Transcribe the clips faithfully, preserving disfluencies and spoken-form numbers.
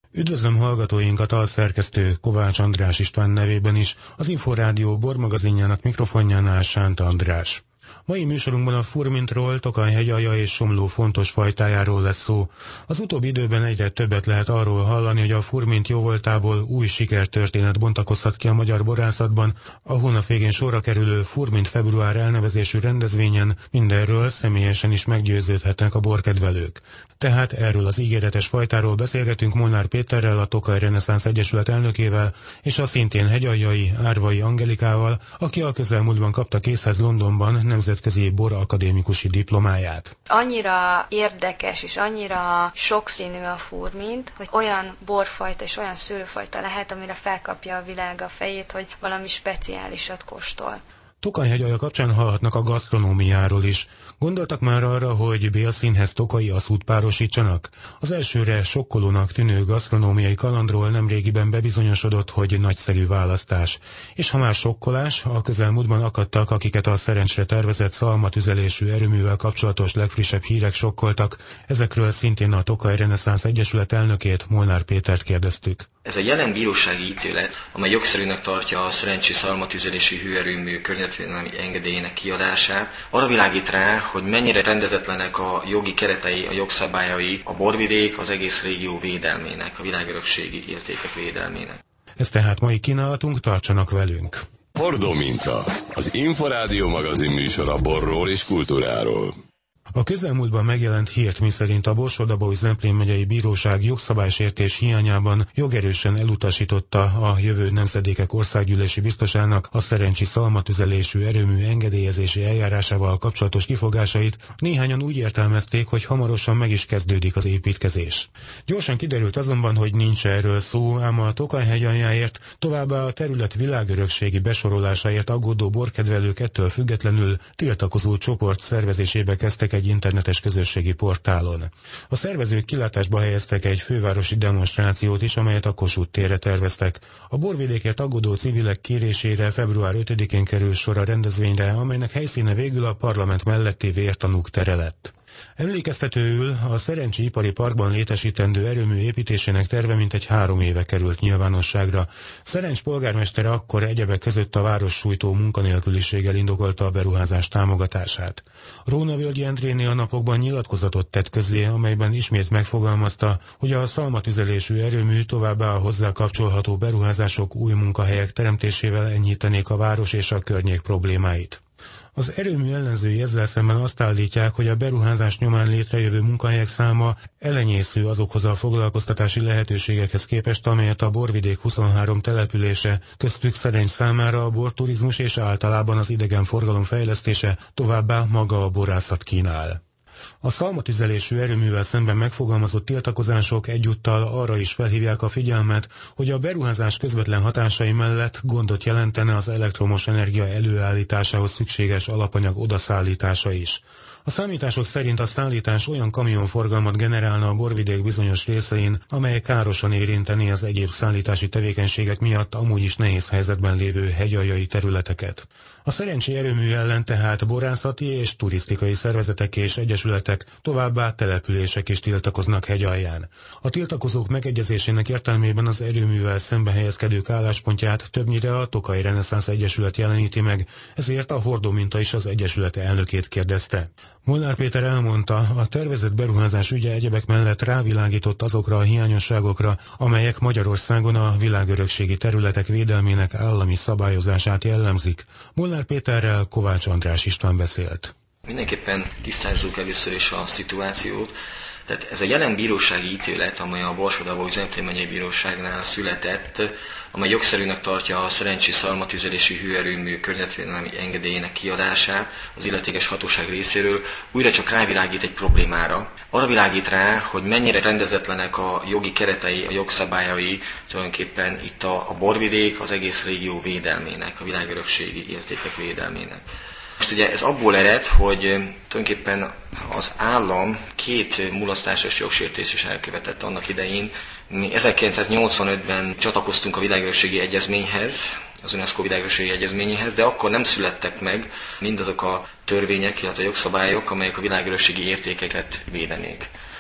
Üdvözlöm hallgatóinkat a szerkesztő Kovács András István nevében is, az Inforádió bormagazinjának mikrofonjánál Sánt András. Mai műsorunkban a furmintról, Tokaj-hegyalja és Somló fontos fajtájáról lesz szó. Az utóbbi időben egyre többet lehet arról hallani, hogy a furmint jóvoltából új sikertörténet bontakozhat ki a magyar borászatban. A hónap végén sorra kerülő Furmint február elnevezésű rendezvényen mindenről személyesen is meggyőződhetnek a borkedvelők. Tehát erről az ígéretes fajtáról beszélgetünk Molnár Péterrel, a Tokaj Reneszánsz Egyesület elnökével, és a szintén hegyaljai Árvai Angelikával, aki a közelmúltban kapta készhez Londonban nemzetközi borakadémikusi diplomáját. Annyira érdekes és annyira sokszínű a furmint, hogy olyan borfajta és olyan szőlőfajta lehet, amire felkapja a világ a fejét, hogy valami speciálisat kóstol. Tokaj-hegyalja kapcsán hallhatnak a gasztronómiáról is. Gondoltak már arra, hogy bélszínhez tokai aszút párosítsanak? Az elsőre sokkolónak tűnő gasztronómiai kalandról nemrégiben bebizonyosodott, hogy nagyszerű választás. És ha már sokkolás, a közelmúltban akadtak, akiket a szerencsre tervezett szalmatüzelésű erőművel kapcsolatos legfrissebb hírek sokkoltak. Ezekről szintén a Tokaj Reneszánsz Egyesület elnökét, Molnár Pétert kérdeztük. Ez a jelen bírósági ítélet, amely jogszerűnek tartja a szerencsés szalmatüzelésű hőerőmű környezetvédelmi engedélyének kiadását, arra világít rá, hogy mennyire rendezetlenek a jogi keretei, a jogszabályai a borvidék, az egész régió védelmének, a világörökségi értékek védelmének. Ez tehát mai kínálatunk, tartsanak velünk! Bordominta, az Inforádió magazin műsor a borról és kultúráról. A közelmúltban megjelent hírt, miszerint a Borsod-Abaúj-Zemplén megyei bíróság jogszabálysértés hiányában jogerősen elutasította a jövő nemzedékek országgyűlési biztosának a szerencsi szalmatüzelésű erőmű engedélyezési eljárásával kapcsolatos kifogásait. Néhányan úgy értelmezték, hogy hamarosan meg is kezdődik az építkezés. Gyorsan kiderült azonban, hogy nincs erről szó, ám a Tokaj-hegyaljáért, továbbá a terület világörökségi besorolásáért aggódó borkedvelők ettől függetlenül tiltakozó csoport szervezésébe kezdtek egy internetes közösségi portálon. A szervezők kilátásba helyeztek egy fővárosi demonstrációt is, amelyet a Kossuth térre terveztek. A borvidékért aggódó civilek kérésére február ötödikén kerül sor a rendezvényre, amelynek helyszíne végül a parlament melletti vértanúk tere lett. Emlékeztetőül a Szerencsi Ipari Parkban létesítendő erőmű építésének terve mintegy három éve került nyilvánosságra. Szerencs polgármestere akkor egyebek között a város sújtó munkanélküliséggel indokolta a beruházás támogatását. Rónavölgyi Endréné a napokban nyilatkozatot tett közzé, amelyben ismét megfogalmazta, hogy a szalmatüzelésű erőmű továbbá a hozzá kapcsolható beruházások új munkahelyek teremtésével enyhítenék a város és a környék problémáit. Az erőmű ellenzői ezzel szemben azt állítják, hogy a beruházás nyomán létrejövő munkahelyek száma elenyésző azokhoz a foglalkoztatási lehetőségekhez képest, amelyet a borvidék huszonhárom települése, köztük Szerencs számára a borturizmus és általában az idegenforgalom fejlesztése, továbbá maga a borászat kínál. A szalmatüzelésű erőművel szemben megfogalmazott tiltakozások egyúttal arra is felhívják a figyelmet, hogy a beruházás közvetlen hatásai mellett gondot jelentene az elektromos energia előállításához szükséges alapanyag odaszállítása is. A számítások szerint a szállítás olyan kamionforgalmat generálna a borvidék bizonyos részein, amely károsan érinteni az egyéb szállítási tevékenységek miatt amúgy is nehéz helyzetben lévő hegyaljai területeket. A szerencsi erőmű ellen tehát borászati és turisztikai szervezetek és egyesületek, továbbá települések is tiltakoznak hegyalján. A tiltakozók megegyezésének értelmében az erőművel szembe helyezkedők álláspontját többnyire a Tokaj Reneszánsz Egyesület jeleníti meg, ezért a Hordominta is az egyesület elnökét kérdezte. Molnár Péter elmondta, a tervezett beruházás ügye egyebek mellett rávilágított azokra a hiányosságokra, amelyek Magyarországon a világörökségi területek védelmének állami szabályozását jellemzik. Molnár Péterrel Kovács András István beszélt. Mindenképpen tisztázzuk először is a szituációt. Tehát ez a jelen bírósági ítélet, amely a Borsod-Abaúj-Zemplén megyei bíróságnál született, amely jogszerűnek tartja a szerencsés szalmatüzelésű hőerőmű környezetvédelmi engedélyének kiadását az illetékes hatóság részéről, újra csak rávilágít egy problémára. Arra világít rá, hogy mennyire rendezetlenek a jogi keretei, a jogszabályai, tulajdonképpen itt a, a borvidék, az egész régió védelmének, a világörökségi értékek védelmének. Most ugye ez abból ered, hogy tulajdonképpen az állam két mulasztásos jogsértést is elkövetett annak idején. Mi ezerkilencszáznyolcvanötben csatlakoztunk a világörökségi egyezményhez, az UNESCO világörökségi egyezményéhez, de akkor nem születtek meg mindazok a törvények, illetve jogszabályok, amelyek a világörökségi értékeket védenék.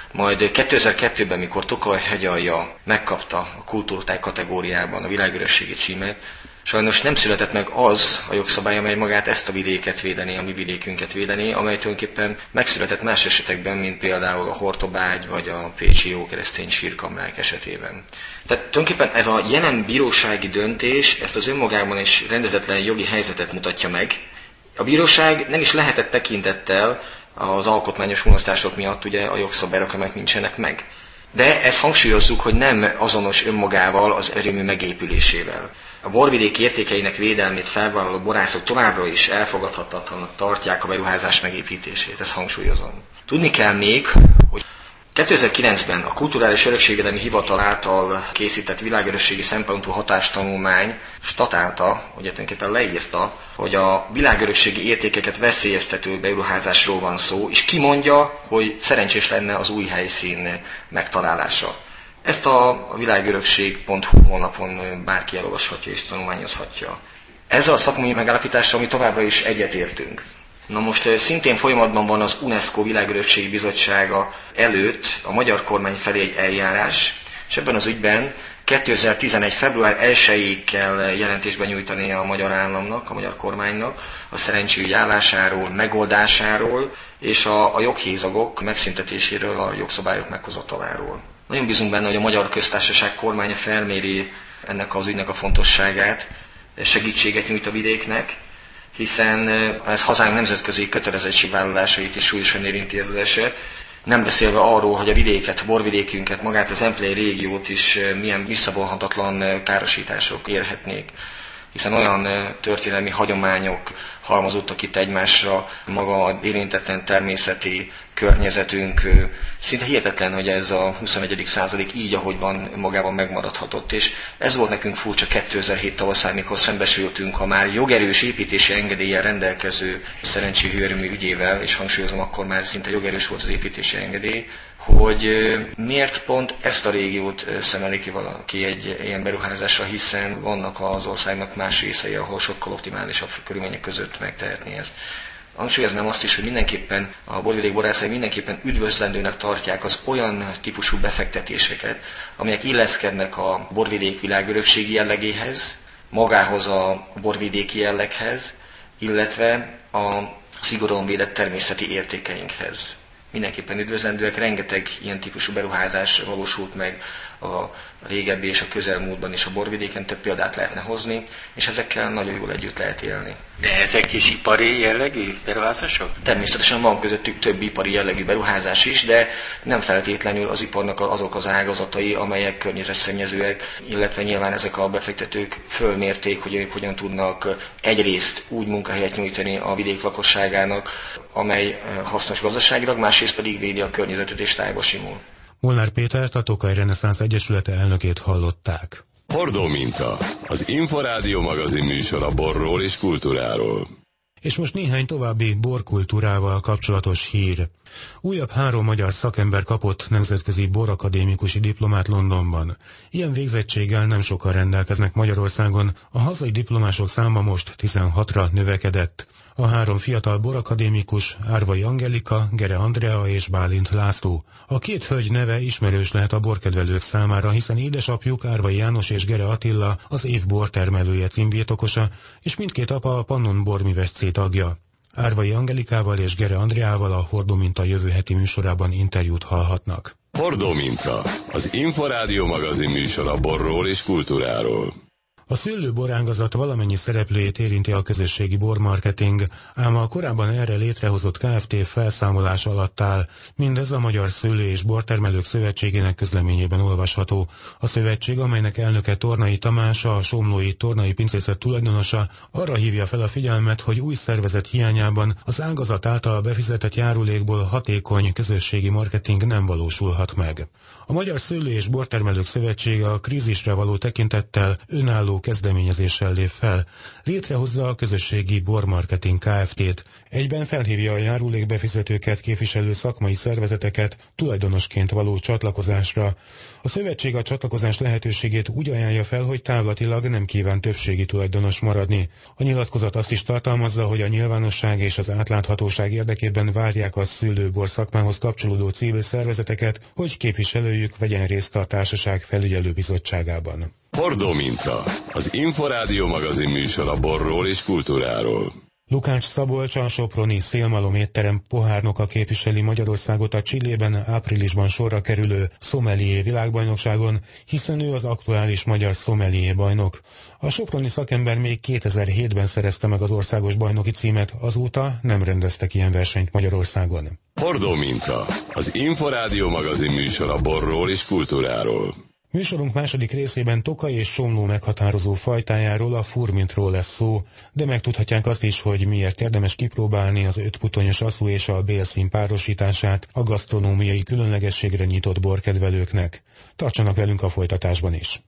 Majd kétezer-kettőben, mikor Tokaj hegyalja megkapta a kultúrtáj kategóriában a világörökségi címet, sajnos nem született meg az a jogszabály, amely magát ezt a vidéket védené, a mi vidékünket védené, amely tulajdonképpen megszületett más esetekben, mint például a Hortobágy vagy a pécsi jókeresztény sírkamrák esetében. Tehát tulajdonképpen ez a jelen bírósági döntés ezt az önmagában is rendezetlen jogi helyzetet mutatja meg. A bíróság nem is lehetett tekintettel az alkotmányos mulasztások miatt ugye a jogszabályok, amelyek nincsenek meg. De ezt hangsúlyozzuk, hogy nem azonos önmagával az erőmű megépülésével. A borvidék értékeinek védelmét felvállaló borászok továbbra is elfogadhatatlannak tartják a beruházás megépítését, ezt hangsúlyozom. Tudni kell még, hogy kétezer-kilencben a Kulturális Örökségvédelmi Hivatal által készített világörökségi szempontú hatástanulmány statálta, ugye tulajdonképpen leírta, hogy a világörökségi értékeket veszélyeztető beruházásról van szó, és kimondja, hogy szerencsés lenne az új helyszín megtalálása. Ezt a világörökség pont hu honlapon bárki elolvashatja és tanulmányozhatja. Ezzel a szakmai megállapítással mi továbbra is egyetértünk. Na most szintén folyamatban van az UNESCO Világörökségi Bizottsága előtt a magyar kormány felé egy eljárás, és ebben az ügyben kétezer-tizenegy. február elsejéig kell jelentésben nyújtani a magyar államnak, a magyar kormánynak a szerencséügy állásáról, megoldásáról és a, a joghézagok megszüntetéséről, a jogszabályok meghozataláról. Nagyon bízunk benne, hogy a Magyar Köztársaság kormánya felméri ennek az ügynek a fontosságát, segítséget nyújt a vidéknek, hiszen ez hazánk nemzetközi kötelezettségvállalásait is súlyosan érinti ez az eset. Nem beszélve arról, hogy a vidéket, a borvidékünket, magát az Emplei régiót is milyen visszavonhatatlan károsítások érhetnék. Hiszen olyan történelmi hagyományok halmozottak itt egymásra, maga a érintetlen természeti környezetünk. Szinte hihetetlen, hogy ez a huszonegyedik század így, ahogy van, magában megmaradhatott. És ez volt nekünk furcsa kétezer-hét tavaszán, mikor szembesültünk a már jogerős építési engedéllyel rendelkező szerencsi hőerőmű ügyével, és hangsúlyozom, akkor már szinte jogerős volt az építési engedély, hogy miért pont ezt a régiót szemeli ki valaki egy ilyen beruházásra, hiszen vannak az országnak más részei, ahol sokkal optimálisabb körülmények között megtehetné ezt. Hangsúlyoznám azt is, hogy mindenképpen a borvidék borászai mindenképpen üdvözlendőnek tartják az olyan típusú befektetéseket, amelyek illeszkednek a borvidék világörökségi jellegéhez, magához a borvidéki jelleghez, illetve a szigorúan védett természeti értékeinkhez. Mindenképpen üdvözlendőek, rengeteg ilyen típusú beruházás valósult meg a régebbi és a közelmúltban is a borvidéken, több példát lehetne hozni, és ezekkel nagyon jól együtt lehet élni. De ezek is ipari jellegű beruházások? Természetesen van közöttük több ipari jellegű beruházás is, de nem feltétlenül az iparnak azok az ágazatai, amelyek környezetszennyezőek, illetve nyilván ezek a befektetők fölmérték, hogy ők hogyan tudnak egyrészt úgy munkahelyet nyújtani a vidék lakosságának, amely hasznos gazdaságilag, másrészt pedig védi a környezetet és tájba simul. Molnár Pétert, a Tokaj Reneszánsz Egyesülete elnökét hallották. Hordó minta, az Inforádió magazin műsor a borról és kultúráról. És most néhány további borkultúrával kapcsolatos hír. Újabb három magyar szakember kapott nemzetközi borakadémikusi diplomát Londonban. Ilyen végzettséggel nem sokan rendelkeznek Magyarországon, a hazai diplomások száma most tizenhatra növekedett. A három fiatal borakadémikus Árvai Angelika, Gere Andrea és Bálint László. A két hölgy neve ismerős lehet a borkedvelők számára, hiszen édesapjuk Árvai János és Gere Attila az év bortermelője címbirtokosa, és mindkét apa a Pannon Borműves cé tagja. Árvai Angelikával és Gere Andreával a Hordó minta jövő heti műsorában interjút hallhatnak. Hordó minta, az Inforádió magazin műsor a borról és kultúráról. A szőlőborágazat valamennyi szereplőjét érinti a közösségi bormarketing, ám a korábban erre létrehozott Kft. Felszámolás alatt áll. Mindez a Magyar Szőlő- és Bortermelők Szövetségének közleményében olvasható. A szövetség, amelynek elnöke Tornai Tamás, a somlói Tornai Pincészet tulajdonosa, arra hívja fel a figyelmet, hogy új szervezet hiányában az ágazat által befizetett járulékból hatékony közösségi marketing nem valósulhat meg. A Magyar Szőlő- és Bortermelők Szövetsége a krízisre való tekintettel önálló hasonló kezdeményezéssel lép fel. Létrehozza a közösségi bormarketing Kft-t. Egyben felhívja a járulékbefizetőket képviselő szakmai szervezeteket tulajdonosként való csatlakozásra. A szövetség a csatlakozás lehetőségét úgy ajánlja fel, hogy távlatilag nem kíván többségi tulajdonos maradni. A nyilatkozat azt is tartalmazza, hogy a nyilvánosság és az átláthatóság érdekében várják a szőlőbor szakmához kapcsolódó civil szervezeteket, hogy képviselőjük vegyen részt a társaság felügyelőbizottságában. Hordó minta, az Inforádió magazin műsor a borról és kultúráról. Lukács Szabolcs, a soproni Szélmalom étterem pohárnoka képviseli Magyarországot a Chilében áprilisban sorra kerülő Sommelier világbajnokságon, hiszen ő az aktuális magyar Sommelier bajnok. A soproni szakember még kétezer-hétben szerezte meg az országos bajnoki címet, azóta nem rendeztek ilyen versenyt Magyarországon. Hordó minta, az Inforádió magazin műsor a borról és kultúráról. Műsorunk második részében Tokaj és Somló meghatározó fajtájáról, a furmintról lesz szó, de megtudhatják azt is, hogy miért érdemes kipróbálni az ötputonyos aszú és a bélszín párosítását a gasztronómiai különlegességre nyitott borkedvelőknek. Tartsanak velünk a folytatásban is!